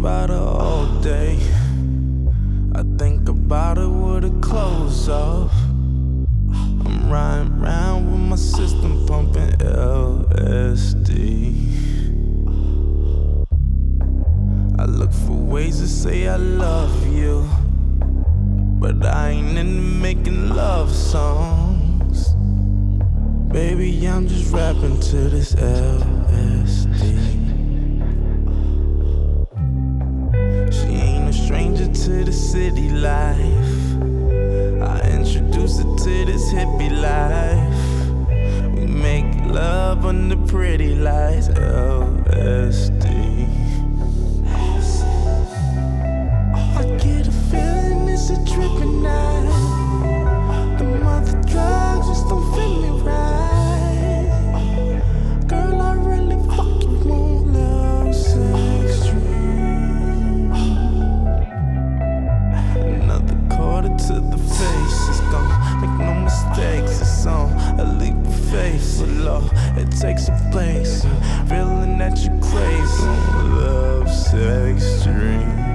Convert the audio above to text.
about her all day. I think about it with her clothes off. I'm riding round with my system pumping LSD. I look for ways to say I love you, but I ain't into making love songs. Baby, I'm just rapping to this LSD. She ain't a stranger to the city life. I introduced her to this hippie life. We make love under pretty lights, LSD. I get a feeling it's a tripping night. The mother drugs just don't fit me right. Girl, I really fucking want love, sex, dream. Another quarter to the face. It's gone, make no mistakes. It's on a leap of faith. But Lord, it takes a place. Feeling that you crave. Love, sex, dream.